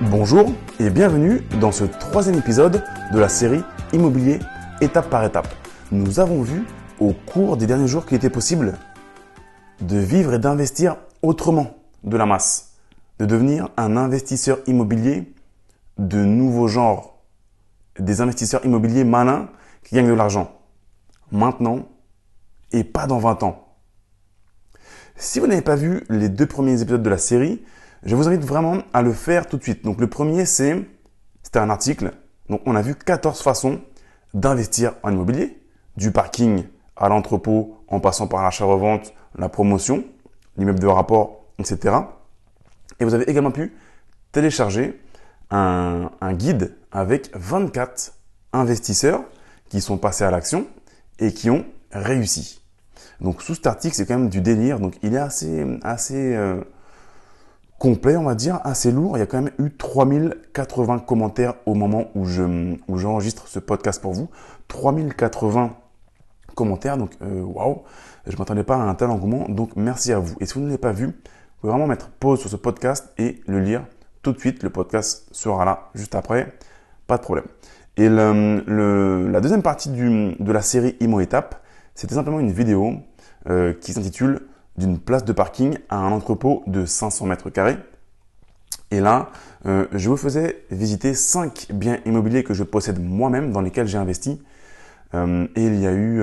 Bonjour et bienvenue dans ce troisième épisode de la série Immobilier étape par étape. Nous avons vu au cours des derniers jours qu'il était possible de vivre et d'investir autrement de la masse, de devenir un investisseur immobilier de nouveau genre, des investisseurs immobiliers malins qui gagnent de l'argent maintenant et pas dans 20 ans. Si vous n'avez pas vu les deux premiers épisodes de la série, je vous invite vraiment à le faire tout de suite. Donc le premier, c'était un article. Donc on a vu 14 façons d'investir en immobilier, du parking à l'entrepôt, en passant par l'achat-revente, la promotion, l'immeuble de rapport, etc. Et vous avez également pu télécharger un guide avec 24 investisseurs qui sont passés à l'action et qui ont réussi. Donc sous cet article, c'est quand même du délire. Donc il est assez complet, on va dire, assez lourd. Il y a quand même eu 3080 commentaires au moment où j'enregistre ce podcast pour vous. 3080 commentaires, donc waouh, je ne m'attendais pas à un tel engouement, donc merci à vous. Et si vous ne l'avez pas vu, vous pouvez vraiment mettre pause sur ce podcast et le lire tout de suite. Le podcast sera là juste après, pas de problème. Et la deuxième partie de la série Imo Étape, c'était simplement une vidéo qui s'intitule « D'une place de parking à un entrepôt de 500 mètres carrés ». Et là, je vous faisais visiter 5 biens immobiliers que je possède moi-même, dans lesquels j'ai investi. Et il y a eu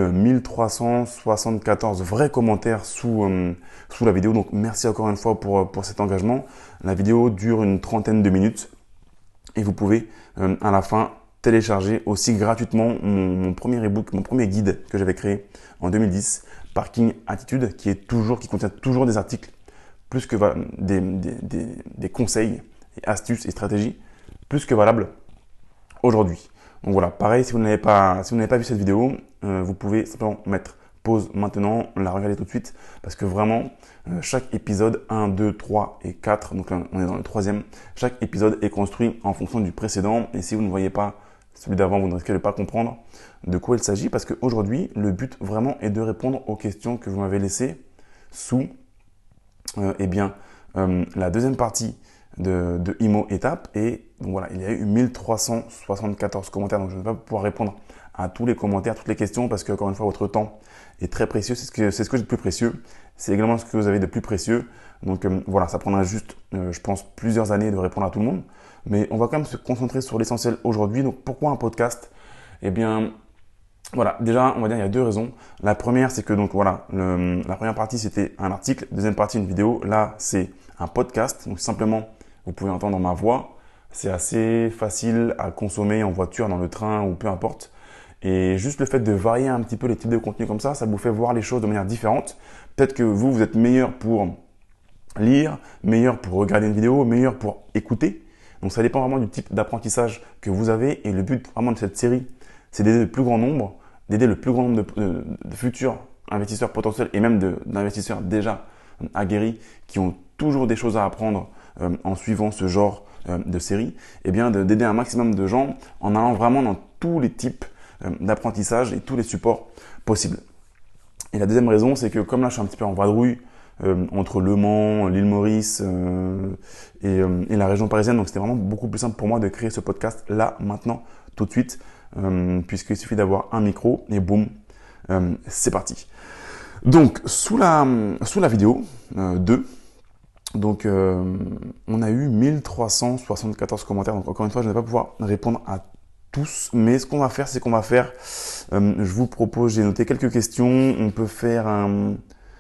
1374 vrais commentaires sous la vidéo. Donc merci encore une fois pour cet engagement. La vidéo dure une trentaine de minutes. Et vous pouvez à la fin télécharger aussi gratuitement mon premier ebook, mon premier guide que j'avais créé en 2010, Parking Attitude, qui contient toujours des articles, plus que des conseils et astuces et stratégies, plus que valables aujourd'hui. Donc voilà, pareil, si vous n'avez pas vu cette vidéo, vous pouvez simplement mettre pause maintenant, la regarder tout de suite, parce que vraiment, chaque épisode 1, 2, 3 et 4, donc là, on est dans le troisième, chaque épisode est construit en fonction du précédent. Et si vous ne voyez pas celui d'avant, vous ne risquez de pas comprendre de quoi il s'agit, parce qu'aujourd'hui, le but vraiment est de répondre aux questions que vous m'avez laissées sous la deuxième partie de Imo Étape. Et donc voilà, il y a eu 1374 commentaires, donc je ne vais pas pouvoir répondre à tous les commentaires, toutes les questions, parce que encore une fois, votre temps est très précieux. C'est ce que j'ai de plus précieux. C'est également ce que vous avez de plus précieux. Donc voilà, ça prendra juste, je pense, plusieurs années de répondre à tout le monde. Mais on va quand même se concentrer sur l'essentiel aujourd'hui. Donc pourquoi un podcast? Eh bien, voilà, déjà, on va dire il y a deux raisons. La première, c'est que donc voilà, la première partie c'était un article, deuxième partie une vidéo. Là, c'est un podcast. Donc simplement, vous pouvez entendre ma voix. C'est assez facile à consommer en voiture, dans le train ou peu importe. Et juste le fait de varier un petit peu les types de contenus comme ça vous fait voir les choses de manière différente. Peut-être que vous êtes meilleur pour lire, meilleur pour regarder une vidéo, meilleur pour écouter. Donc ça dépend vraiment du type d'apprentissage que vous avez. Et le but vraiment de cette série, c'est d'aider le plus grand nombre de futurs investisseurs potentiels et même d'investisseurs déjà aguerris qui ont toujours des choses à apprendre en suivant ce genre de série. Et bien d'aider un maximum de gens en allant vraiment dans tous les types d'apprentissage et tous les supports possibles. Et la deuxième raison, c'est que comme là je suis un petit peu en vadrouille entre Le Mans, l'île Maurice et la région parisienne, donc c'était vraiment beaucoup plus simple pour moi de créer ce podcast là, maintenant, tout de suite, puisqu'il suffit d'avoir un micro et boum, c'est parti. Donc sous la vidéo 2, donc on a eu 1374 commentaires. Donc encore une fois, je ne vais pas pouvoir répondre à tous, mais ce qu'on va faire, je vous propose, j'ai noté quelques questions. On peut faire un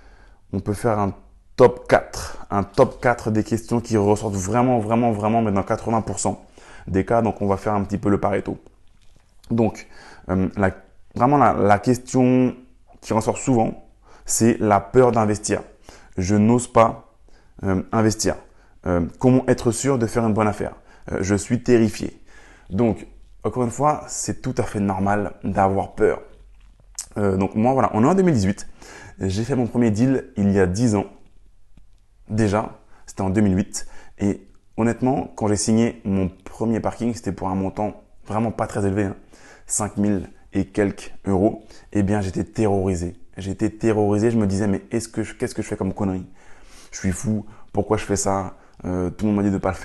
top 4 des questions qui ressortent vraiment, mais dans 80% des cas. Donc on va faire un petit peu le Pareto. Donc la question qui ressort souvent, c'est la peur d'investir. Je n'ose pas investir. Comment être sûr de faire une bonne affaire? Je suis terrifié. Donc encore une fois, c'est tout à fait normal d'avoir peur. Donc moi, voilà, on est en 2018. J'ai fait mon premier deal il y a 10 ans. Déjà, c'était en 2008. Et honnêtement, quand j'ai signé mon premier parking, c'était pour un montant vraiment pas très élevé, 5000 et quelques euros. Eh bien, j'étais terrorisé. Je me disais, mais qu'est-ce que je fais comme connerie? Je suis fou. Pourquoi je fais ça? Tout le monde m'a dit de ne pas le faire.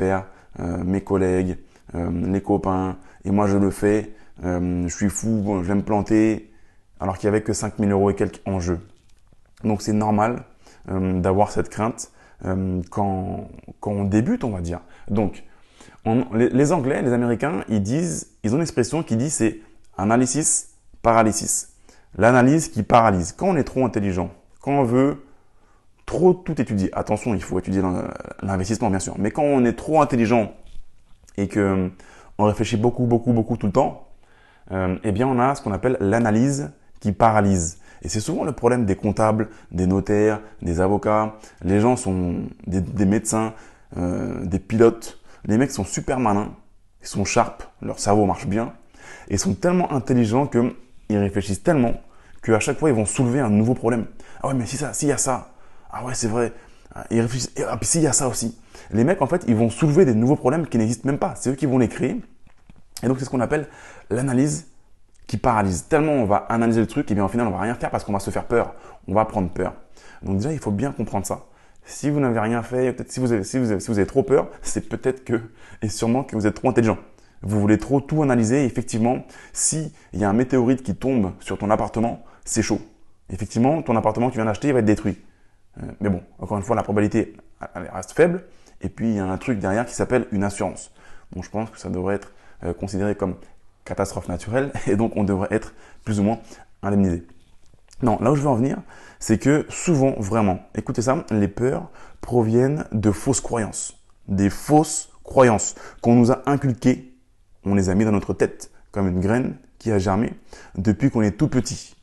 mes collègues, les copains, et moi je le fais, je suis fou, je vais me planter, alors qu'il n'y avait que 5 000 € et quelques en jeu. Donc c'est normal d'avoir cette crainte quand on débute, on va dire. Donc les Anglais, les Américains, ils ont une expression qui dit c'est analysis, paralysis. L'analyse qui paralyse. Quand on est trop intelligent, quand on veut trop tout étudier, attention, il faut étudier l'investissement bien sûr, mais quand on est trop intelligent et que on réfléchit beaucoup tout le temps, eh bien on a ce qu'on appelle l'analyse qui paralyse. Et c'est souvent le problème des comptables, des notaires, des avocats. Les gens sont des médecins, des pilotes. Les mecs sont super malins, ils sont sharp, leur cerveau marche bien, et ils sont tellement intelligents qu'ils réfléchissent tellement qu'à chaque fois ils vont soulever un nouveau problème. Ah ouais, mais s'il y a ça, ah ouais c'est vrai, ils réfléchissent, ah puis s'il y a ça aussi. Les mecs en fait ils vont soulever des nouveaux problèmes qui n'existent même pas, c'est eux qui vont les créer. Et donc c'est ce qu'on appelle l'analyse qui paralyse. Tellement on va analyser le truc, et bien au final on va rien faire parce qu'on va se faire peur, on va prendre peur. Donc déjà il faut bien comprendre ça. Si vous n'avez rien fait, peut-être si vous avez trop peur, c'est peut-être et sûrement que vous êtes trop intelligent. Vous voulez trop tout analyser. Et effectivement, s'il y a un météorite qui tombe sur ton appartement, c'est chaud. Effectivement, ton appartement que tu viens d'acheter, il va être détruit. Mais bon, encore une fois, la probabilité elle reste faible. Et puis, il y a un truc derrière qui s'appelle une assurance. Bon, je pense que ça devrait être considéré comme catastrophe naturelle. Et donc, on devrait être plus ou moins indemnisé. Non, là où je veux en venir, c'est que souvent, vraiment, écoutez ça, les peurs proviennent de fausses croyances. Des fausses croyances qu'on nous a inculquées, on les a mis dans notre tête, comme une graine qui a germé depuis qu'on est tout petit.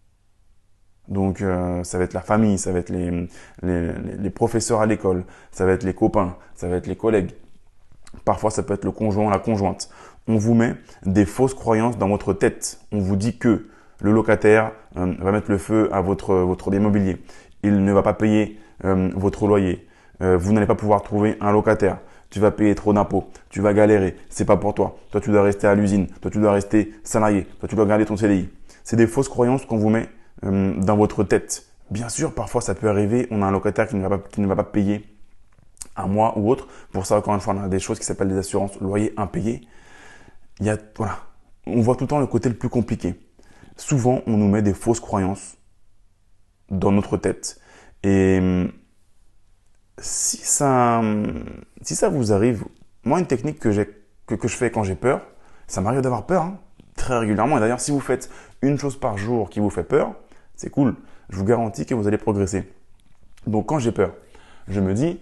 Donc, ça va être la famille, ça va être les professeurs à l'école, ça va être les copains, ça va être les collègues. Parfois, ça peut être le conjoint, la conjointe. On vous met des fausses croyances dans votre tête. On vous dit que le locataire va mettre le feu à votre bien immobilier. Il ne va pas payer votre loyer. Vous n'allez pas pouvoir trouver un locataire. Tu vas payer trop d'impôts. Tu vas galérer. C'est pas pour toi. Toi, tu dois rester à l'usine. Toi, tu dois rester salarié. Toi, tu dois garder ton CDI. C'est des fausses croyances qu'on vous met dans votre tête. Bien sûr, parfois, ça peut arriver. On a un locataire qui ne va pas payer un mois ou autre. Pour ça, encore une fois, on a des choses qui s'appellent des assurances loyer impayé. Voilà. On voit tout le temps le côté le plus compliqué. Souvent, on nous met des fausses croyances dans notre tête. Et si ça vous arrive, moi, une technique que je fais quand j'ai peur, ça m'arrive d'avoir peur, hein, très régulièrement. Et d'ailleurs, si vous faites une chose par jour qui vous fait peur, c'est cool. Je vous garantis que vous allez progresser. Donc, quand j'ai peur, je me dis,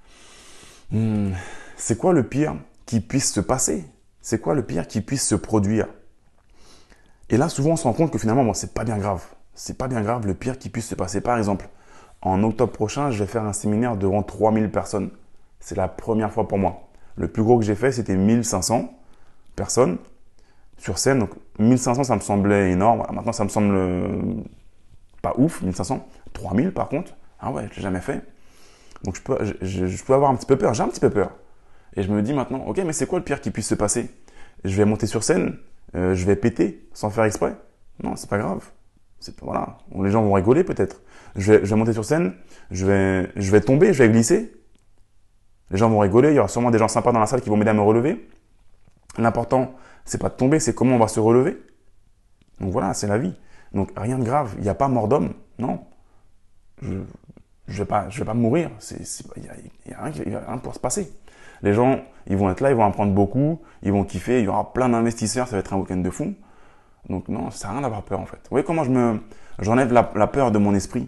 c'est quoi le pire qui puisse se passer? C'est quoi le pire qui puisse se produire? Et là, souvent, on se rend compte que finalement, bon, c'est pas bien grave. C'est pas bien grave le pire qui puisse se passer. Par exemple, en octobre prochain, je vais faire un séminaire devant 3000 personnes. C'est la première fois pour moi. Le plus gros que j'ai fait, c'était 1500 personnes sur scène. Donc, 1500, ça me semblait énorme. Voilà, maintenant, ça me semble pas ouf, 1500. 3000 par contre, ah ouais, je l'ai jamais fait. Donc, je peux avoir un petit peu peur. J'ai un petit peu peur. Et je me dis maintenant, ok, mais c'est quoi le pire qui puisse se passer? Je vais monter sur scène. Je vais péter sans faire exprès. Non, c'est pas grave. Voilà. Les gens vont rigoler peut-être. Je vais monter sur scène, je vais tomber, je vais glisser. Les gens vont rigoler, il y aura sûrement des gens sympas dans la salle qui vont m'aider à me relever. L'important, c'est pas de tomber, c'est comment on va se relever. Donc voilà, c'est la vie. Donc rien de grave, il n'y a pas mort d'homme. Non. Je vais pas mourir. Il y a rien pour se passer. Les gens, ils vont être là, ils vont en prendre beaucoup, ils vont kiffer, il y aura plein d'investisseurs, ça va être un week-end de fou. Donc non, ça sert à rien d'avoir peur en fait. Vous voyez comment j'enlève la peur de mon esprit?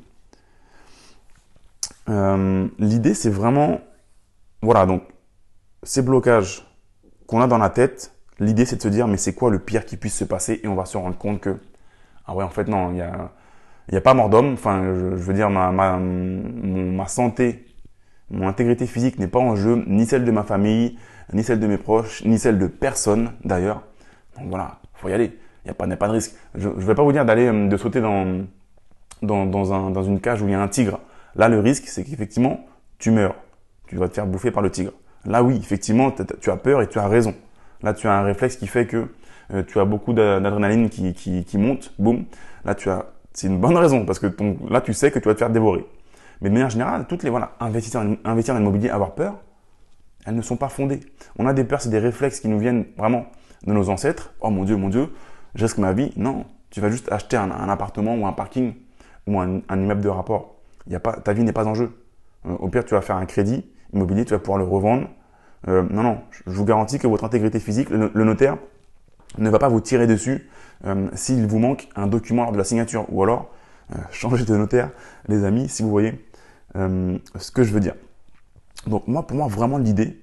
L'idée, c'est vraiment, voilà, donc ces blocages qu'on a dans la tête, l'idée c'est de se dire mais c'est quoi le pire qui puisse se passer, et on va se rendre compte que ah ouais en fait non, il y a pas mort d'homme. Enfin, je veux dire ma santé, mon intégrité physique n'est pas en jeu, ni celle de ma famille, ni celle de mes proches, ni celle de personne d'ailleurs. Donc voilà, faut y aller. Il n'y a pas de risque. Je vais pas vous dire de sauter dans une cage où il y a un tigre. Là, le risque, c'est qu'effectivement, tu meurs. Tu vas te faire bouffer par le tigre. Là, oui, effectivement, tu as peur et tu as raison. Là, tu as un réflexe qui fait que tu as beaucoup d'adrénaline qui monte. Boum. Là, c'est une bonne raison parce que là, tu sais que tu vas te faire dévorer. Mais de manière générale, investir en immobilier, avoir peur, elles ne sont pas fondées. On a des peurs, c'est des réflexes qui nous viennent vraiment de nos ancêtres. Oh mon Dieu, je risque ma vie. Non, tu vas juste acheter un appartement ou un parking ou un immeuble de rapport. Ta vie n'est pas en jeu. Au pire, tu vas faire un crédit immobilier, tu vas pouvoir le revendre. Non, je vous garantis que votre intégrité physique, le notaire ne va pas vous tirer dessus s'il vous manque un document lors de la signature. Ou alors, changez de notaire, les amis, si vous voyez ce que je veux dire. Donc pour moi, vraiment l'idée,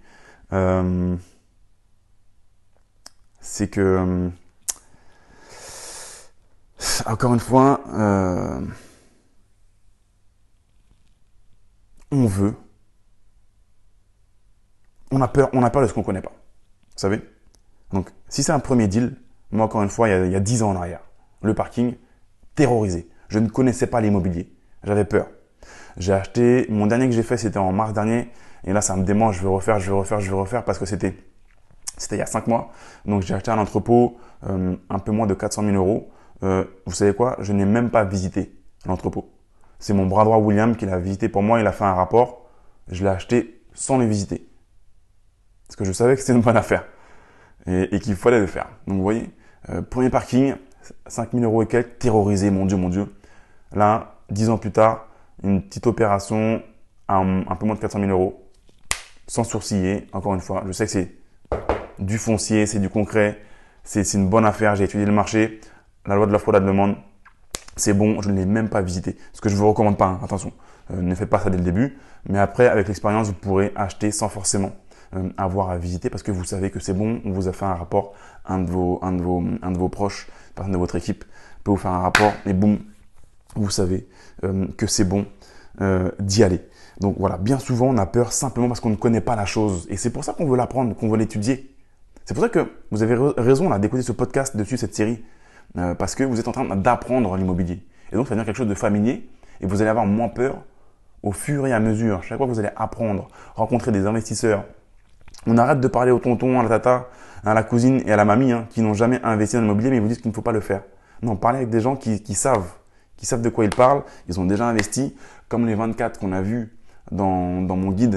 c'est que, encore une fois, on a peur de ce qu'on ne connaît pas. Vous savez? Donc, si c'est un premier deal, moi, encore une fois, il y a 10 ans en arrière, le parking, terrorisé. Je ne connaissais pas l'immobilier. J'avais peur. J'ai acheté, mon dernier que j'ai fait, c'était en mars dernier. Et là, ça me démange, je veux refaire parce que c'était il y a 5 mois. Donc, j'ai acheté un entrepôt un peu moins de 400 000 euros. Vous savez quoi? Je n'ai même pas visité l'entrepôt. C'est mon bras droit William qui l'a visité pour moi. Il a fait un rapport. Je l'ai acheté sans le visiter. Parce que je savais que c'était une bonne affaire et qu'il fallait le faire. Donc, vous voyez, premier parking, 5 000 euros et quelques, terrorisé, mon Dieu. Là, 10 ans plus tard, une petite opération à un peu moins de 400 000 euros, sans sourciller. Encore une fois, je sais que c'est du foncier, c'est du concret, c'est une bonne affaire. J'ai étudié le marché, la loi de l'offre et de la demande, c'est bon, je ne l'ai même pas visité. Ce que je ne vous recommande pas, hein, attention, ne faites pas ça dès le début. Mais après, avec l'expérience, vous pourrez acheter sans forcément avoir à visiter parce que vous savez que c'est bon, on vous a fait un rapport, un de vos proches, personne de votre équipe peut vous faire un rapport et boum, vous savez que c'est bon d'y aller. Donc voilà, bien souvent on a peur simplement parce qu'on ne connaît pas la chose et c'est pour ça qu'on veut l'apprendre, qu'on veut l'étudier. C'est pour ça que vous avez raison là d'écouter ce podcast dessus, cette série, parce que vous êtes en train d'apprendre l'immobilier. Et donc ça devient quelque chose de familier et vous allez avoir moins peur au fur et à mesure. Chaque fois que vous allez apprendre, rencontrer des investisseurs, on arrête de parler au tonton, à la tata, à la cousine et à la mamie qui n'ont jamais investi dans l'immobilier mais ils vous disent qu'il ne faut pas le faire. Non, parlez avec des gens qui savent de quoi ils parlent, ils ont déjà investi, comme les 24 qu'on a vus dans mon guide,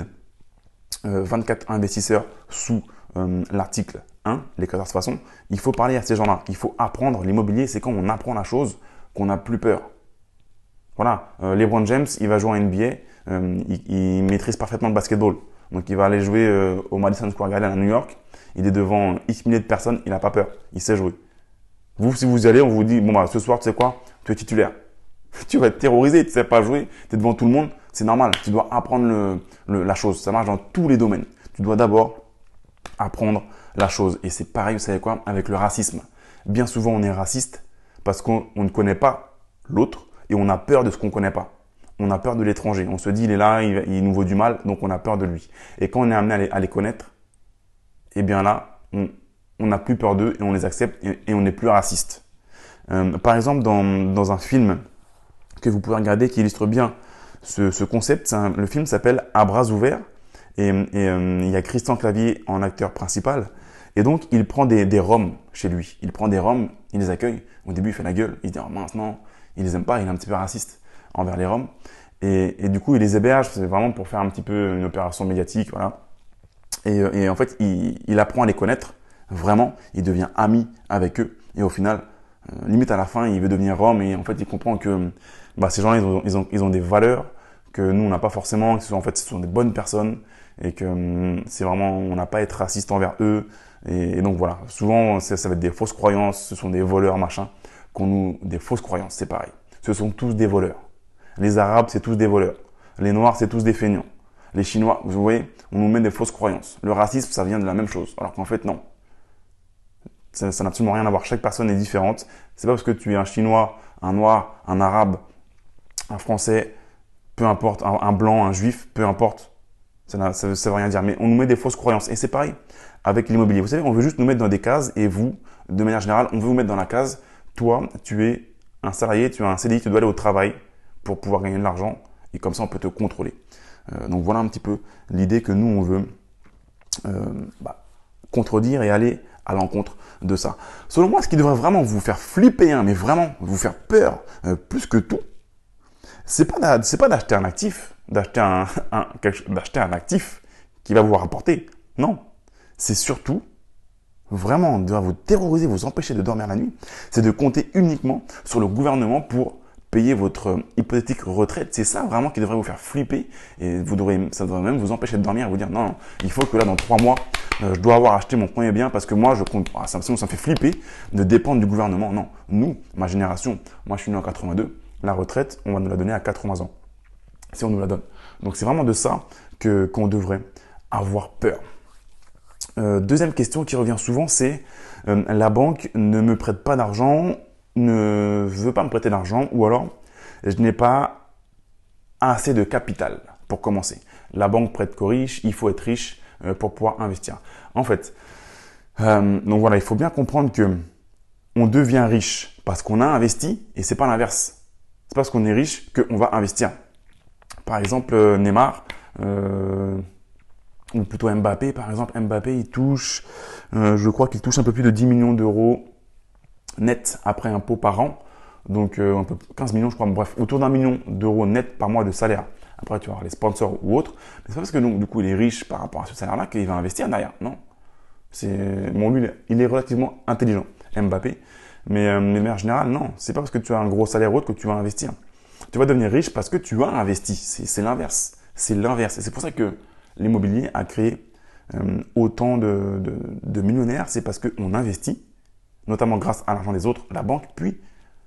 24 investisseurs sous l'article 1, les 14 façons. Il faut parler à ces gens-là, il faut apprendre. L'immobilier, c'est quand on apprend la chose qu'on n'a plus peur. Voilà, LeBron James, il va jouer en NBA, il maîtrise parfaitement le basketball. Donc, il va aller jouer au Madison Square Garden à New York. Il est devant X milliers de personnes, il n'a pas peur, il sait jouer. Vous, si vous y allez, on vous dit, bon bah ce soir, tu sais quoi, tu es titulaire. Tu vas être terrorisé, tu ne sais pas jouer, tu es devant tout le monde, c'est normal. Tu dois apprendre la chose. Ça marche dans tous les domaines. Tu dois d'abord apprendre la chose. Et c'est pareil, vous savez quoi, avec le racisme. Bien souvent, on est raciste parce qu'on ne connaît pas l'autre et on a peur de ce qu'on ne connaît pas. On a peur de l'étranger. On se dit, il est là, il nous vaut du mal, donc on a peur de lui. Et quand on est amené à les connaître, eh bien là, on n'a plus peur d'eux et on les accepte et on n'est plus raciste. Par exemple, dans un film que vous pouvez regarder qui illustre bien ce concept, le film s'appelle À bras ouverts et il y a Christian Clavier en acteur principal et donc il prend des Roms chez lui. Il prend des Roms, il les accueille. Au début, il fait la gueule, il se dit oh, maintenant, il les aime pas, il est un petit peu raciste envers les Roms et du coup, il les héberge, c'est vraiment pour faire un petit peu une opération médiatique, voilà. Et en fait, il apprend à les connaître vraiment, il devient ami avec eux et au final, limite à la fin, il veut devenir Rom et en fait, il comprend que ces gens-là, ils ont des valeurs que nous, on n'a pas forcément, en fait, ce sont des bonnes personnes et que c'est vraiment, on n'a pas à être raciste envers eux. Et donc voilà, souvent, ça va être des fausses croyances, ce sont des voleurs, machin, des fausses croyances, c'est pareil. Ce sont tous des voleurs. Les Arabes, c'est tous des voleurs. Les Noirs, c'est tous des feignants. Les Chinois, vous voyez, on nous met des fausses croyances. Le racisme, ça vient de la même chose. Alors qu'en fait, non. Ça n'a absolument rien à voir. Chaque personne est différente. C'est pas parce que tu es un Chinois, un Noir, un Arabe, un Français, peu importe, un Blanc, un Juif, peu importe. Ça veut rien dire. Mais on nous met des fausses croyances. Et c'est pareil avec l'immobilier. Vous savez, on veut juste nous mettre dans des cases et vous, de manière générale, on veut vous mettre dans la case. Toi, tu es un salarié, tu as un CDI, tu dois aller au travail pour pouvoir gagner de l'argent. Et comme ça, on peut te contrôler. Donc voilà un petit peu l'idée que nous, on veut contredire et aller à l'encontre de ça. Selon moi, ce qui devrait vraiment vous faire flipper, mais vraiment vous faire peur plus que tout, c'est pas d'acheter un actif, d'acheter un actif qui va vous rapporter. Non. C'est surtout, vraiment, de vous terroriser, vous empêcher de dormir la nuit, c'est de compter uniquement sur le gouvernement pour payer votre hypothétique retraite. C'est ça vraiment qui devrait vous faire flipper et ça devrait même vous empêcher de dormir et vous dire non, il faut que là dans 3 mois, je dois avoir acheté mon premier bien parce que moi je compte. Sinon ça me fait flipper de dépendre du gouvernement. Non, nous, ma génération, moi je suis né en 82, la retraite, on va nous la donner à 80 ans. Si on nous la donne. Donc c'est vraiment de ça qu'on devrait avoir peur. Deuxième question qui revient souvent, c'est la banque ne me prête pas d'argent, ne veut pas me prêter d'argent, ou alors je n'ai pas assez de capital pour commencer. La banque prête qu'aux riches, il faut être riche pour pouvoir investir. En fait, donc voilà, il faut bien comprendre que on devient riche parce qu'on a investi et c'est pas l'inverse. C'est parce qu'on est riche qu'on va investir. Par exemple, Neymar, ou plutôt Mbappé, par exemple, Mbappé, il touche, je crois qu'il touche un peu plus de 10 millions d'euros net après impôt par an. Donc, un peu 15 millions, je crois. Bref, autour d'1 million d'euros net par mois de salaire. Après, tu vas avoir les sponsors ou autres. Mais c'est pas parce que donc, du coup, il est riche par rapport à ce salaire-là qu'il va investir derrière. Non. Bon, lui, il est relativement intelligent, Mbappé. Mais en général, non. C'est pas parce que tu as un gros salaire ou autre que tu vas investir. Tu vas devenir riche parce que tu as investi. C'est l'inverse. C'est l'inverse. Et c'est pour ça que l'immobilier a créé autant de millionnaires. C'est parce qu'on investit, notamment grâce à l'argent des autres, la banque, puis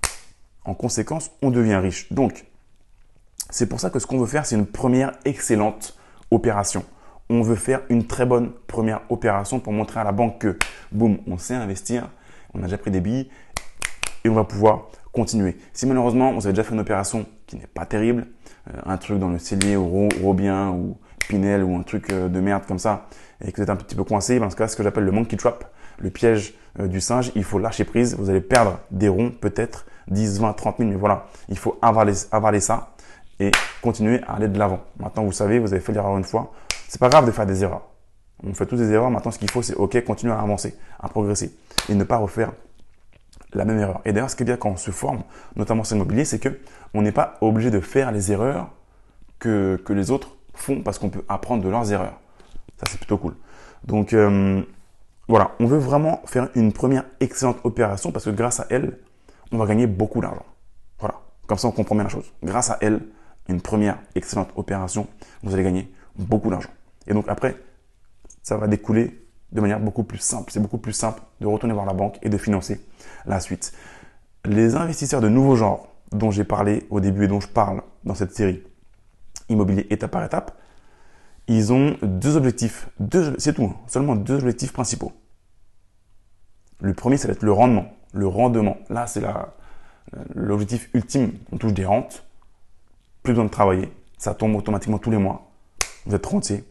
en conséquence, on devient riche. Donc, c'est pour ça que ce qu'on veut faire, c'est une première excellente opération. On veut faire une très bonne première opération pour montrer à la banque que, boum, on sait investir, on a déjà pris des billes et on va pouvoir continuer. Si malheureusement, vous avez déjà fait une opération qui n'est pas terrible, un truc dans le cellier ou Robien ou Pinel ou un truc de merde comme ça, et que vous êtes un petit peu coincé, dans ce cas, ce que j'appelle le monkey trap, le piège du singe, il faut lâcher prise. Vous allez perdre des ronds, peut-être 10, 20, 30 000, mais voilà, il faut avaler ça et continuer à aller de l'avant. Maintenant, vous savez, vous avez fait l'erreur une fois. C'est pas grave de faire des erreurs. On fait tous des erreurs. Maintenant, ce qu'il faut, c'est OK, continuer à avancer, à progresser et ne pas refaire la même erreur. Et d'ailleurs, ce qui est bien quand on se forme, notamment sur l'immobilier, c'est que on n'est pas obligé de faire les erreurs que les autres font parce qu'on peut apprendre de leurs erreurs. Ça, c'est plutôt cool. Donc, voilà, on veut vraiment faire une première excellente opération parce que grâce à elle, on va gagner beaucoup d'argent. Voilà, comme ça, on comprend bien la chose. Grâce à elle, une première excellente opération, vous allez gagner beaucoup d'argent. Et donc après, ça va découler de manière beaucoup plus simple. C'est beaucoup plus simple de retourner voir la banque et de financer la suite. Les investisseurs de nouveau genre dont j'ai parlé au début et dont je parle dans cette série Immobilier étape par étape, ils ont 2 objectifs. C'est tout, hein, seulement 2 objectifs principaux. Le premier, ça va être le rendement. Le rendement, là, c'est l'objectif ultime. On touche des rentes, plus besoin de travailler, ça tombe automatiquement tous les mois. Vous êtes rentier.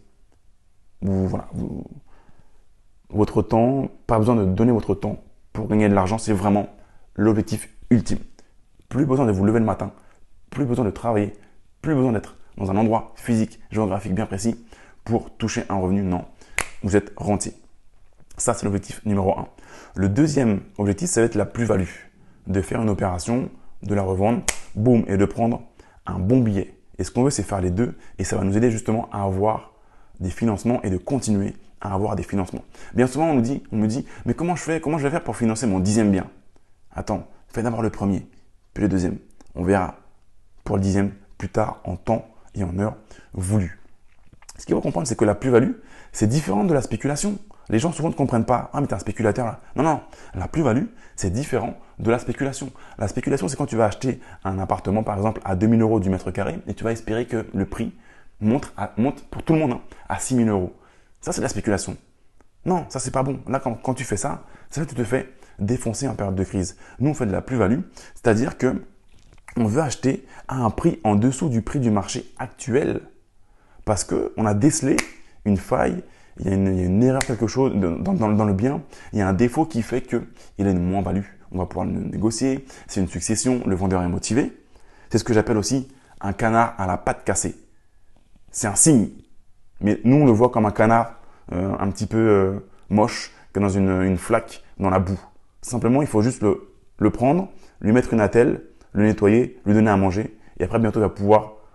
Votre temps, pas besoin de donner votre temps pour gagner de l'argent, c'est vraiment l'objectif ultime. Plus besoin de vous lever le matin, plus besoin de travailler, plus besoin d'être dans un endroit physique, géographique bien précis pour toucher un revenu. Non, vous êtes rentier. Ça, c'est l'objectif numéro 1. Le deuxième objectif, ça va être la plus-value. De faire une opération, de la revendre, boum, et de prendre un bon billet. Et ce qu'on veut, c'est faire les deux et ça va nous aider justement à avoir des financements et de continuer à avoir des financements. Bien souvent, on me dit, mais comment je vais faire pour financer mon 10e bien? Attends, fais d'abord le premier, puis le deuxième. On verra pour le 10e plus tard en temps et en heure voulu. Ce qu'il faut comprendre, c'est que la plus-value, c'est différent de la spéculation. Les gens souvent ne comprennent pas. Ah, mais t'es un spéculateur là. Non. La plus-value, c'est différent de la spéculation. La spéculation, c'est quand tu vas acheter un appartement, par exemple, à 2 000 euros du mètre carré et tu vas espérer que le prix monte pour tout le monde à 6 000 euros. Ça, c'est de la spéculation. Non, ça, c'est pas bon. Là, quand tu fais ça, tu te fais défoncer en période de crise. Nous, on fait de la plus-value, c'est-à-dire que on veut acheter à un prix en dessous du prix du marché actuel parce qu'on a décelé une faille, il y a une erreur, quelque chose dans le bien, il y a un défaut qui fait qu'il a une moins-value. On va pouvoir le négocier, c'est une succession, le vendeur est motivé. C'est ce que j'appelle aussi un canard à la patte cassée. C'est un signe, mais nous on le voit comme un canard un petit peu moche, que dans une flaque dans la boue. Simplement, il faut juste le prendre, lui mettre une attelle, le nettoyer, lui donner à manger et après bientôt il va pouvoir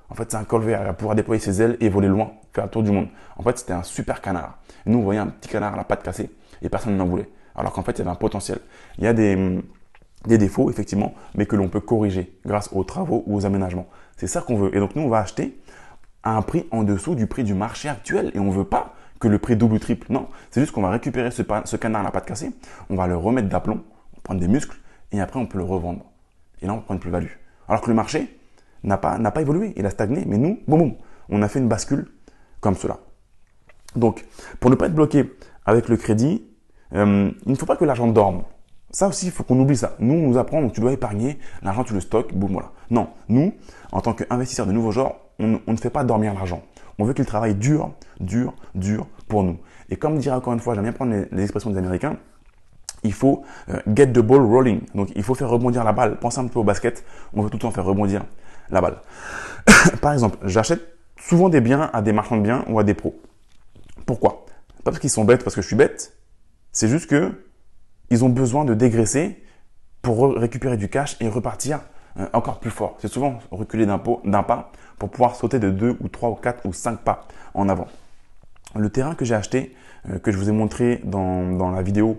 En fait, c'est un colvert. Il va pouvoir déployer ses ailes et voler loin, faire le tour du monde. En fait, c'était un super canard. Et nous, on voyait un petit canard à la patte cassée et personne n'en voulait. Alors qu'en fait, il y avait un potentiel. Il y a des défauts, effectivement, mais que l'on peut corriger grâce aux travaux ou aux aménagements. C'est ça qu'on veut. Et donc, nous, on va acheter à un prix en dessous du prix du marché actuel. Et on ne veut pas que le prix double ou triple. Non, c'est juste qu'on va récupérer ce canard à la patte cassée, on va le remettre d'aplomb, on va prendre des muscles, et après, on peut le revendre. Et là, on prend une plus-value. Alors que le marché n'a pas évolué, il a stagné. Mais nous, boum, on a fait une bascule comme cela. Donc, pour ne pas être bloqué avec le crédit, il ne faut pas que l'argent dorme. Ça aussi, il faut qu'on oublie ça. Nous, on nous apprend, donc tu dois épargner, l'argent tu le stockes, boum, voilà. Non, nous, en tant qu'investisseurs de nouveau genre, on ne fait pas dormir l'argent. On veut qu'il travaille dur pour nous. Et comme dirait encore une fois, j'aime bien prendre les expressions des Américains, il faut get the ball rolling. Donc, il faut faire rebondir la balle. Pensez un peu au basket, on veut tout le temps faire rebondir la balle. Par exemple, j'achète souvent des biens à des marchands de biens ou à des pros. Pourquoi? Pas parce qu'ils sont bêtes, parce que je suis bête. C'est juste que ils ont besoin de dégraisser pour récupérer du cash et repartir encore plus fort. C'est souvent reculer d'un pas pour pouvoir sauter de 2 ou 3 ou 4 ou 5 pas en avant. Le terrain que j'ai acheté, que je vous ai montré dans la vidéo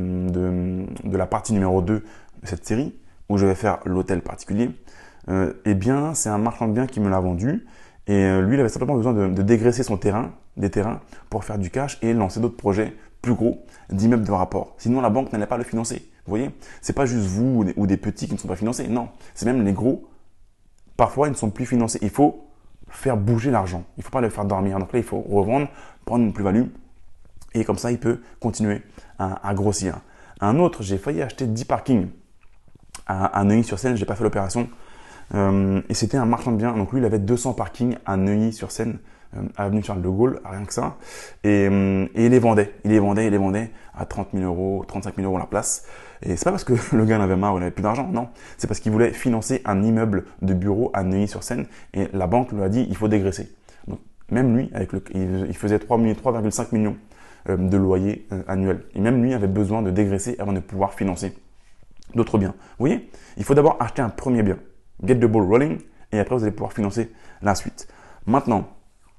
de la partie numéro 2 de cette série, où je vais faire l'hôtel particulier, eh bien, c'est un marchand de biens qui me l'a vendu. Et lui, il avait simplement besoin de dégraisser des terrains pour faire du cash et lancer d'autres projets plus gros, d'immeubles de rapport. Sinon, la banque n'allait pas le financer. Vous voyez, c'est pas juste vous ou des petits qui ne sont pas financés. Non, c'est même les gros. Parfois, ils ne sont plus financés. Il faut faire bouger l'argent. Il ne faut pas le faire dormir. Donc là, il faut revendre, prendre une plus-value. Et comme ça, il peut continuer à grossir. Un autre, j'ai failli acheter 10 parkings à Neuilly-sur-Seine. Je n'ai pas fait l'opération. Et c'était un marchand de biens. Donc lui, il avait 200 parkings à Neuilly-sur-Seine, avenue Charles de Gaulle, rien que ça. Et il les vendait. Il les vendait à 30 000 euros, 35 000 euros la place. Et c'est pas parce que le gars en avait marre ou il n'avait plus d'argent, non. C'est parce qu'il voulait financer un immeuble de bureau à Neuilly-sur-Seine. Et la banque lui a dit, il faut dégraisser. Donc même lui, il faisait 3,5 millions de loyer annuel. Et même lui avait besoin de dégraisser avant de pouvoir financer d'autres biens. Vous voyez, il faut d'abord acheter un premier bien. Get the ball rolling, et après vous allez pouvoir financer la suite. Maintenant,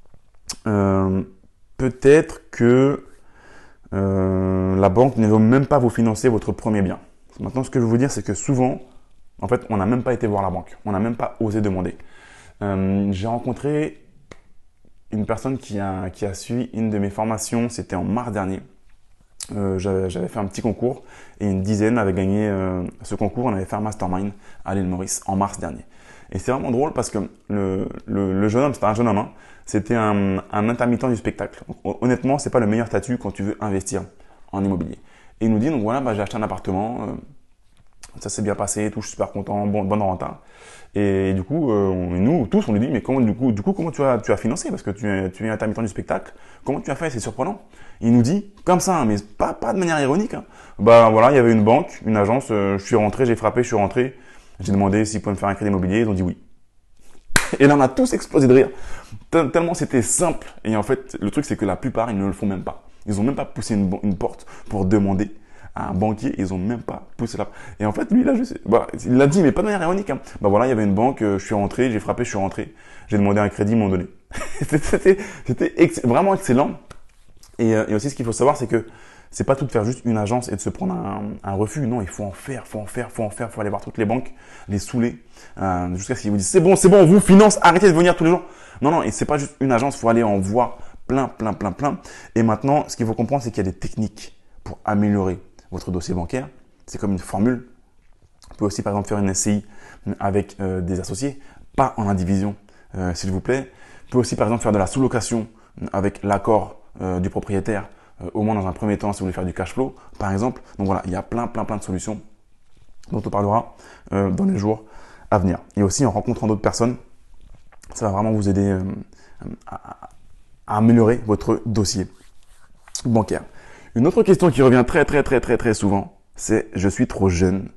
peut-être que la banque ne veut même pas vous financer votre premier bien. Maintenant, ce que je veux vous dire, c'est que souvent, en fait, on n'a même pas été voir la banque. On n'a même pas osé demander. J'ai rencontré une personne qui a suivi une de mes formations, c'était en mars dernier. J'avais fait un petit concours et une dizaine avait gagné ce concours. On avait fait un mastermind à l'île Maurice en mars dernier. Et c'est vraiment drôle parce que le jeune homme, c'était un jeune homme, hein, c'était un intermittent du spectacle. Donc, honnêtement, c'est pas le meilleur statut quand tu veux investir en immobilier. Et il nous dit, donc voilà, j'ai acheté un appartement, ça s'est bien passé, tout, je suis super content, bonne renta. Et du coup, nous tous, on lui dit, mais comment tu as financé parce que tu es intermittent du spectacle. Comment tu as fait? C'est surprenant. Il nous dit, comme ça, mais pas de manière ironique. Hein. Bah voilà, il y avait une banque, une agence, je suis rentré, j'ai frappé, je suis rentré. J'ai demandé s'ils pouvaient me faire un crédit immobilier, ils ont dit oui. Et là, on a tous explosé de rire. Tellement c'était simple. Et en fait, le truc, c'est que la plupart, ils ne le font même pas. Ils n'ont même pas poussé une porte pour demander à un banquier. Ils n'ont même pas poussé la. Et en fait, lui, il a juste, il l'a dit, mais pas de manière ironique. Hein. Bah voilà, il y avait une banque, je suis rentré, j'ai frappé, je suis rentré. J'ai demandé un crédit, ils m'ont donné. C'était vraiment excellent. Et aussi, ce qu'il faut savoir, c'est que c'est pas tout de faire juste une agence et de se prendre un refus. Non, il faut en faire, faut aller voir toutes les banques, les saouler, jusqu'à ce qu'ils vous disent c'est bon, on vous finance, arrêtez de venir tous les jours. Non, et c'est pas juste une agence, faut aller en voir plein. Et maintenant, ce qu'il faut comprendre, c'est qu'il y a des techniques pour améliorer votre dossier bancaire. C'est comme une formule. Vous pouvez aussi, par exemple, faire une SCI avec des associés, pas en indivision, s'il vous plaît. Vous pouvez aussi, par exemple, faire de la sous-location avec l'accord du propriétaire, au moins dans un premier temps si vous voulez faire du cash flow, par exemple. Donc voilà, il y a plein de solutions dont on parlera dans les jours à venir. Et aussi en rencontrant d'autres personnes, ça va vraiment vous aider à améliorer votre dossier bancaire. Une autre question qui revient très souvent, c'est je suis trop jeune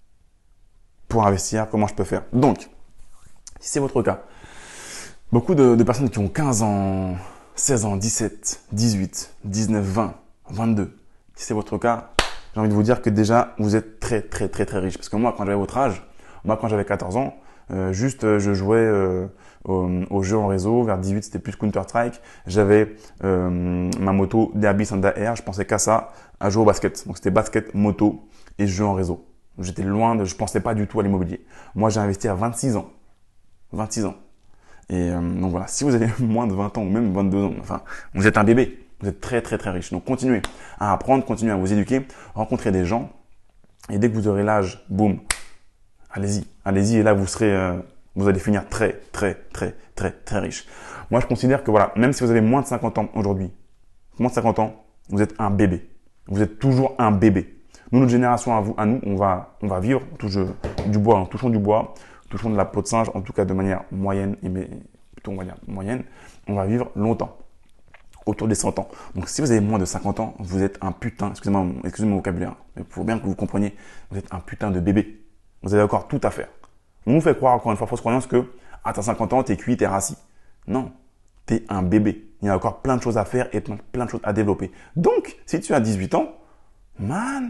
pour investir, comment je peux faire? Donc, si c'est votre cas, beaucoup de personnes qui ont 15 ans, 16 ans, 17, 18, 19, 20, 22. Si c'est votre cas, j'ai envie de vous dire que déjà, vous êtes très riche. Parce que moi, quand j'avais votre âge, quand j'avais 14 ans, Je jouais aux jeux en réseau. Vers 18, c'était plus Counter-Strike. J'avais ma moto Derby Sanda Air. Je pensais qu'à ça, à jouer au basket. Donc c'était basket, moto et jeux en réseau. J'étais je pensais pas du tout à l'immobilier. Moi, j'ai investi à 26 ans. 26 ans. Et donc voilà, si vous avez moins de 20 ans ou même 22 ans, enfin, vous êtes un bébé. Vous êtes très très très riche. Donc continuez à apprendre, continuez à vous éduquer, rencontrez des gens. Et dès que vous aurez l'âge, boum, allez-y. Et là, vous allez finir très très très très très riche. Moi, je considère que voilà, même si vous avez moins de 50 ans aujourd'hui, moins de 50 ans, vous êtes un bébé. Vous êtes toujours un bébé. Nous, notre génération à nous, on va vivre, on touche du bois, touchons du bois, touchons de la peau de singe, en tout cas de manière moyenne, plutôt on va dire moyenne, on va vivre longtemps, autour des 100 ans. Donc si vous avez moins de 50 ans, vous êtes un putain, excusez-moi mon vocabulaire, mais il faut bien que vous compreniez, vous êtes un putain de bébé. Vous avez encore tout à faire. On nous fait croire encore une fois, fausse croyance que t'as 50 ans, t'es cuit, t'es rassis. Non, t'es un bébé. Il y a encore plein de choses à faire et plein de choses à développer. Donc, si tu as 18 ans, man,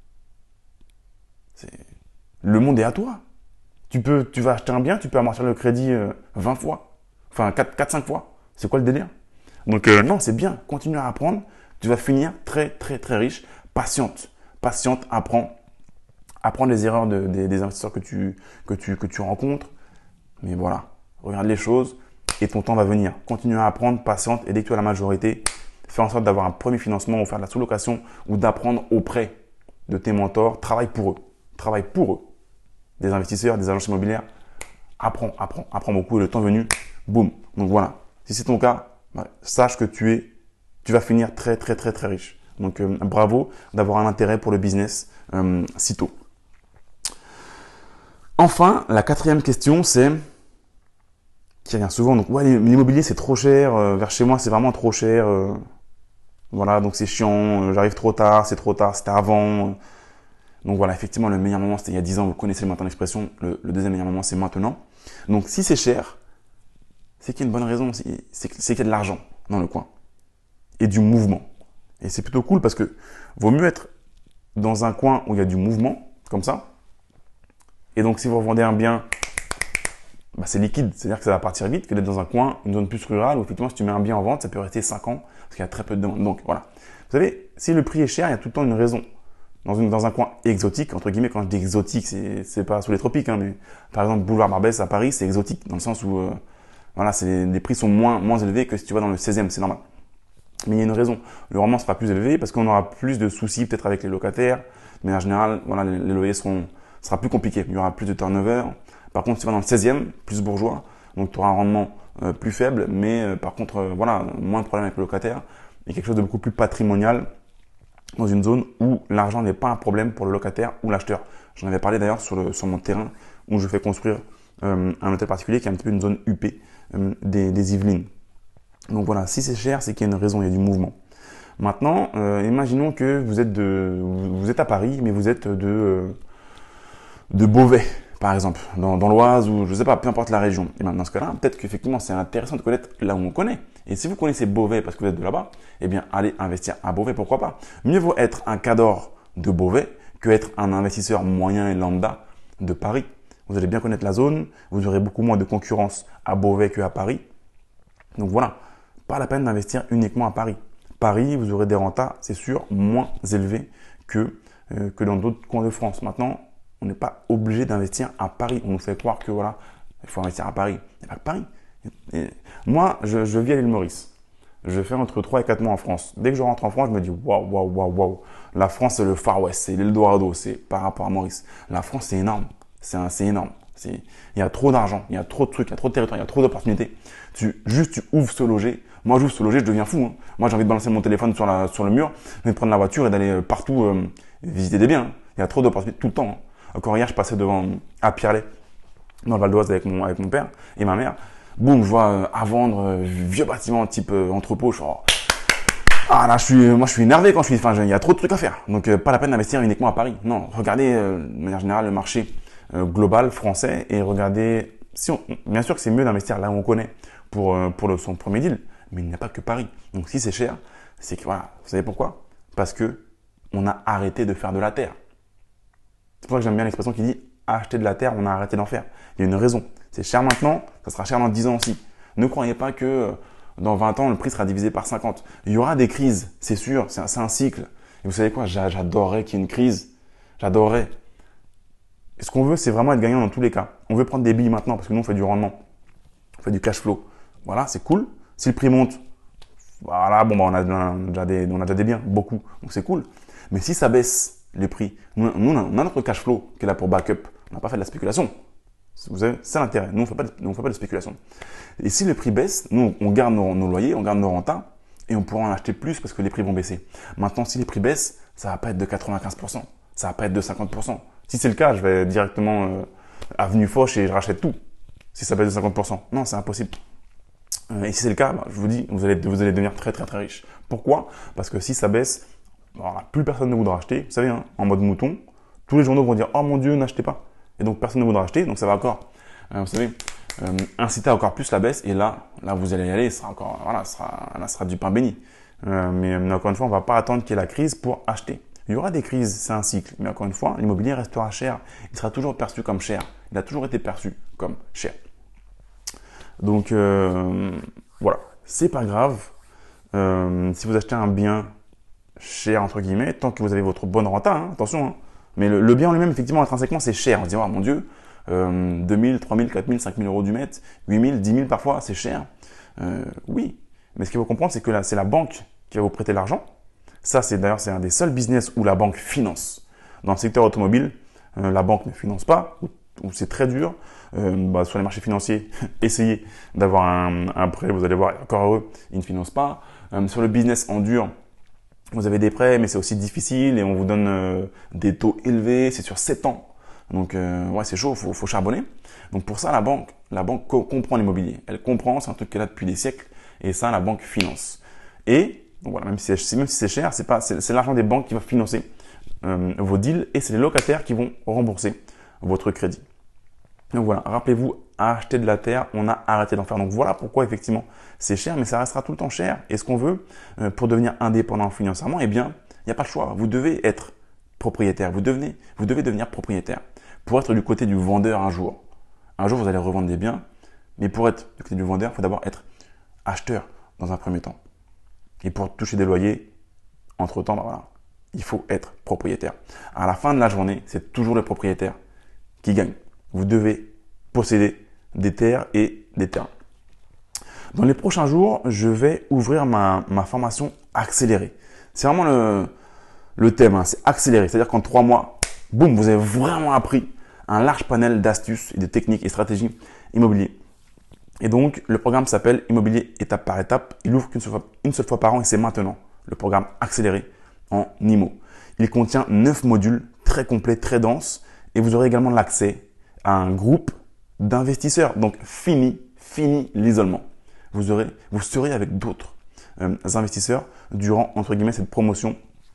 le monde est à toi. Tu vas acheter un bien, tu peux amortir le crédit 20 fois. Enfin, 4-5 fois. C'est quoi le délire? Donc, non, c'est bien. Continue à apprendre. Tu vas finir très, très, très riche. Patiente, apprends. Apprends les erreurs des investisseurs que tu rencontres. Mais voilà, regarde les choses et ton temps va venir. Continue à apprendre, patiente. Et dès que tu as la majorité, fais en sorte d'avoir un premier financement ou faire de la sous-location ou d'apprendre auprès de tes mentors. Travaille pour eux. Des investisseurs, des agences immobilières. Apprends beaucoup et le temps venu, boum. Donc voilà. Si c'est ton cas, sache que tu vas finir très, très, très, très riche. Donc bravo d'avoir un intérêt pour le business si tôt. Enfin, la quatrième question, c'est qui revient souvent. Donc ouais, l'immobilier c'est trop cher. Vers chez moi, c'est vraiment trop cher. Voilà, donc c'est chiant. J'arrive trop tard. C'est trop tard. C'était avant. Donc voilà, effectivement, le meilleur moment, c'était il y a 10 ans. Vous connaissez maintenant l'expression. Le deuxième meilleur moment, c'est maintenant. Donc si c'est cher, c'est qu'il y a une bonne raison. C'est qu'il y a de l'argent dans le coin et du mouvement. Et c'est plutôt cool parce que vaut mieux être dans un coin où il y a du mouvement, comme ça. Et donc, si vous revendez un bien, c'est liquide, c'est-à-dire que ça va partir vite, que d'être dans un coin, une zone plus rurale, où effectivement, si tu mets un bien en vente, ça peut rester 5 ans, parce qu'il y a très peu de demande. Donc, voilà. Vous savez, si le prix est cher, il y a tout le temps une raison. Dans un coin exotique, entre guillemets, quand je dis exotique, c'est pas sous les tropiques, hein, mais par exemple, Boulevard Barbès à Paris, c'est exotique, dans le sens où, voilà, les prix sont moins élevés que si tu vas dans le 16e, c'est normal. Mais il y a une raison. Le rendement sera plus élevé parce qu'on aura plus de soucis peut-être avec les locataires, mais en général, voilà, les loyers sera plus compliqué. Il y aura plus de turnover. Par contre, si tu vas dans le 16e, plus bourgeois, donc tu auras un rendement plus faible, mais par contre, voilà, moins de problèmes avec le locataire et quelque chose de beaucoup plus patrimonial dans une zone où l'argent n'est pas un problème pour le locataire ou l'acheteur. J'en avais parlé d'ailleurs sur mon terrain où je fais construire un hôtel particulier qui est un petit peu une zone UP des Yvelines. Donc voilà, si c'est cher, c'est qu'il y a une raison, il y a du mouvement. Maintenant, imaginons que vous êtes à Paris, mais vous êtes de Beauvais, par exemple, dans l'Oise ou je sais pas, peu importe la région. Et bien dans ce cas-là, peut-être qu'effectivement c'est intéressant de connaître là où on connaît. Et si vous connaissez Beauvais parce que vous êtes de là-bas, eh bien allez investir à Beauvais, pourquoi pas. Mieux vaut être un cador de Beauvais que être un investisseur moyen et lambda de Paris. Vous allez bien connaître la zone, vous aurez beaucoup moins de concurrence à Beauvais qu'à Paris. Donc voilà, pas la peine d'investir uniquement à Paris. Paris, vous aurez des rentas, c'est sûr, moins élevés que dans d'autres coins de France. Maintenant, on n'est pas obligé d'investir à Paris. On nous fait croire que voilà, il faut investir à Paris. Il n'y a pas que Paris. Et moi, je vis à l'île Maurice. Je fais entre 3 et 4 mois en France. Dès que je rentre en France, je me dis waouh. La France, c'est le Far West, c'est l'Eldorado, c'est par rapport à Maurice. La France, c'est énorme. C'est énorme. Il y a trop d'argent, il y a trop de trucs, il y a trop de territoires, il y a trop d'opportunités. Tu ouvres ce loger. Moi, j'ouvre ce loger, je deviens fou. Hein. Moi, j'ai envie de balancer mon téléphone sur le mur, de prendre la voiture et d'aller partout visiter des biens. Hein. Il y a trop d'opportunités tout le temps. Hein. Encore hier, je passais à Pierrelet, dans le Val d'Oise avec mon père et ma mère. Boum, je vois à vendre vieux bâtiment type entrepôt. Là, je suis énervé quand il y a trop de trucs à faire. Donc, pas la peine d'investir uniquement à Paris. Non, regardez de manière générale le marché global français et regardez. Bien sûr que c'est mieux d'investir là où on connaît pour son premier deal, mais il n'y a pas que Paris. Donc, si c'est cher, c'est que voilà, vous savez pourquoi? Parce que on a arrêté de faire de la terre. C'est pour ça que j'aime bien l'expression qui dit acheter de la terre, on a arrêté d'en faire. Il y a une raison. C'est cher maintenant, ça sera cher dans 10 ans aussi. Ne croyez pas que dans 20 ans, le prix sera divisé par 50. Il y aura des crises, c'est sûr, c'est un cycle. Et vous savez quoi, j'adorerais qu'il y ait une crise. J'adorerais. Et ce qu'on veut, c'est vraiment être gagnant dans tous les cas. On veut prendre des billes maintenant parce que nous, on fait du rendement. On fait du cash flow. Voilà, c'est cool. Si le prix monte, voilà, bon, on a déjà des biens, beaucoup. Donc, c'est cool. Mais si ça baisse les prix, nous on a notre cash flow qui est là pour backup. On n'a pas fait de la spéculation. Vous savez, c'est l'intérêt. Nous, on fait pas de spéculation. Et si le prix baisse, nous, on garde nos loyers, on garde nos rentas et on pourra en acheter plus parce que les prix vont baisser. Maintenant, si les prix baissent, ça va pas être de 95%. Ça va pas être de 50%. Si c'est le cas, je vais directement avenue Foch et je rachète tout. Si ça baisse de 50%. Non, c'est impossible. Et si c'est le cas, bah, je vous dis, vous allez devenir très très très riche. Pourquoi? Parce que si ça baisse, voilà, plus personne ne voudra acheter. Vous savez, hein, en mode mouton, tous les journaux vont dire « Oh mon Dieu, n'achetez pas ». Et donc, personne ne voudra acheter. Donc, ça va encore, vous savez, inciter encore plus la baisse. Et là, vous allez y aller. Ce sera encore, voilà, ça sera du pain béni. Mais encore une fois, on ne va pas attendre qu'il y ait la crise pour acheter. Il y aura des crises, c'est un cycle. Mais encore une fois, l'immobilier restera cher. Il sera toujours perçu comme cher. Il a toujours été perçu comme cher. Donc, voilà. C'est pas grave. Si vous achetez un bien cher, entre guillemets, tant que vous avez votre bonne renta, hein, attention. Hein. Mais le bien en lui-même, effectivement, intrinsèquement, c'est cher. On se dit, oh mon Dieu, 2000, 3000, 4000, 5000 euros du mètre, 8000, 10 000 parfois, c'est cher. Oui. Mais ce qu'il faut comprendre, c'est que là, c'est la banque qui va vous prêter l'argent. Ça, c'est un des seuls business où la banque finance. Dans le secteur automobile, la banque ne finance pas, ou c'est très dur. Sur les marchés financiers, essayez d'avoir un prêt, vous allez voir, encore heureux, ils ne financent pas. Sur le business en dur, vous avez des prêts, mais c'est aussi difficile et on vous donne des taux élevés, c'est sur 7 ans. Donc, ouais, c'est chaud, faut charbonner. Donc, pour ça, la banque comprend l'immobilier. Elle comprend, c'est un truc qu'elle a depuis des siècles et ça, la banque finance. Et, donc voilà, même si c'est cher, c'est l'argent des banques qui va financer vos deals et c'est les locataires qui vont rembourser votre crédit. Donc voilà, rappelez-vous, acheter de la terre, on a arrêté d'en faire. Donc voilà pourquoi effectivement c'est cher, mais ça restera tout le temps cher. Et ce qu'on veut pour devenir indépendant financièrement, eh bien, il n'y a pas le choix. Vous devez être propriétaire. Vous devez devenir propriétaire pour être du côté du vendeur un jour. Un jour, vous allez revendre des biens, mais pour être du côté du vendeur, il faut d'abord être acheteur dans un premier temps. Et pour toucher des loyers, entre-temps, voilà, il faut être propriétaire. À la fin de la journée, c'est toujours le propriétaire qui gagne. Vous devez posséder des terres et des terrains. Dans les prochains jours, je vais ouvrir ma formation accélérée. C'est vraiment le thème, hein, c'est accéléré. C'est-à-dire qu'en 3 mois, boum, vous avez vraiment appris un large panel d'astuces et de techniques et stratégies immobilières. Et donc, le programme s'appelle Immobilier étape par étape. Il ouvre une seule fois par an et c'est maintenant le programme accéléré en IMO. Il contient 9 modules très complets, très denses et vous aurez également l'accès à un groupe d'investisseurs. Donc, fini l'isolement. Vous serez avec d'autres investisseurs durant, entre guillemets, cette promotion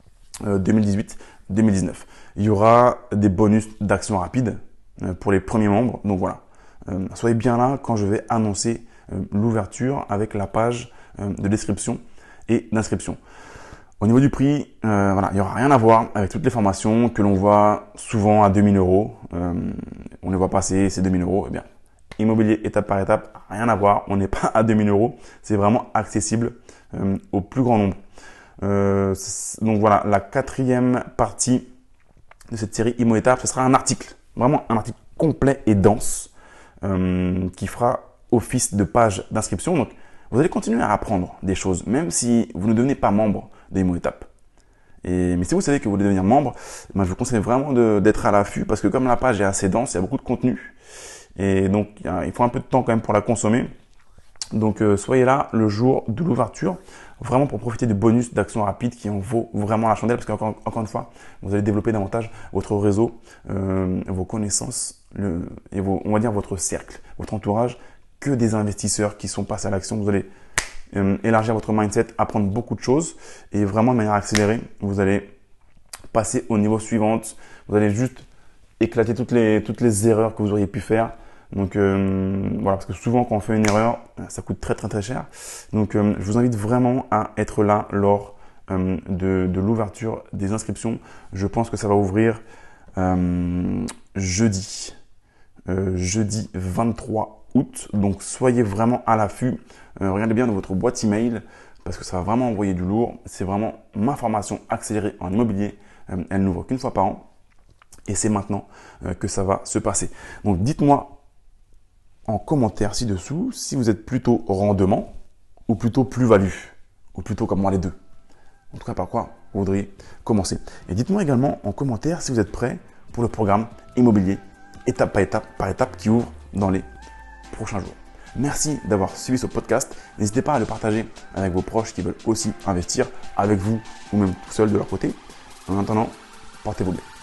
2018-2019. Il y aura des bonus d'action rapide pour les premiers membres. Donc voilà, soyez bien là quand je vais annoncer l'ouverture avec la page de description et d'inscription. Au niveau du prix, voilà, il n'y aura rien à voir avec toutes les formations que l'on voit souvent à 2000 euros. On les voit passer, ces 2000 euros. Eh bien, immobilier étape par étape, rien à voir. On n'est pas à 2000 euros. C'est vraiment accessible au plus grand nombre. Donc voilà, la 4e partie de cette série Immo Étape, ce sera un article. Vraiment un article complet et dense qui fera office de page d'inscription. Donc, vous allez continuer à apprendre des choses, même si vous ne devenez pas membre d'Immo Étape. Mais si vous savez que vous voulez devenir membre, je vous conseille vraiment d'être à l'affût parce que comme la page est assez dense, il y a beaucoup de contenu. Et donc, il faut un peu de temps quand même pour la consommer. Donc, soyez là le jour de l'ouverture, vraiment pour profiter du bonus d'action rapide qui en vaut vraiment la chandelle parce qu'encore une fois, vous allez développer davantage votre réseau, vos connaissances et on va dire votre cercle, votre entourage, que des investisseurs qui sont passés à l'action. Vous allez élargir votre mindset, apprendre beaucoup de choses et vraiment de manière accélérée, vous allez passer au niveau suivant. Vous allez juste éclater toutes les erreurs que vous auriez pu faire. Donc voilà, parce que souvent quand on fait une erreur, ça coûte très très très cher. Donc je vous invite vraiment à être là lors de l'ouverture des inscriptions. Je pense que ça va ouvrir jeudi 23 août. Donc soyez vraiment à l'affût. Regardez bien dans votre boîte email parce que ça va vraiment envoyer du lourd. C'est vraiment ma formation accélérée en immobilier. Elle n'ouvre qu'une fois par an et c'est maintenant que ça va se passer. Donc dites-moi en commentaire ci-dessous si vous êtes plutôt rendement ou plutôt plus-value ou plutôt comme moi les deux. En tout cas, par quoi vous voudriez commencer. Et dites-moi également en commentaire si vous êtes prêt pour le programme immobilier étape par étape qui ouvre dans les prochains jours. Merci d'avoir suivi ce podcast. N'hésitez pas à le partager avec vos proches qui veulent aussi investir avec vous ou même tout seul de leur côté. En attendant, portez-vous bien.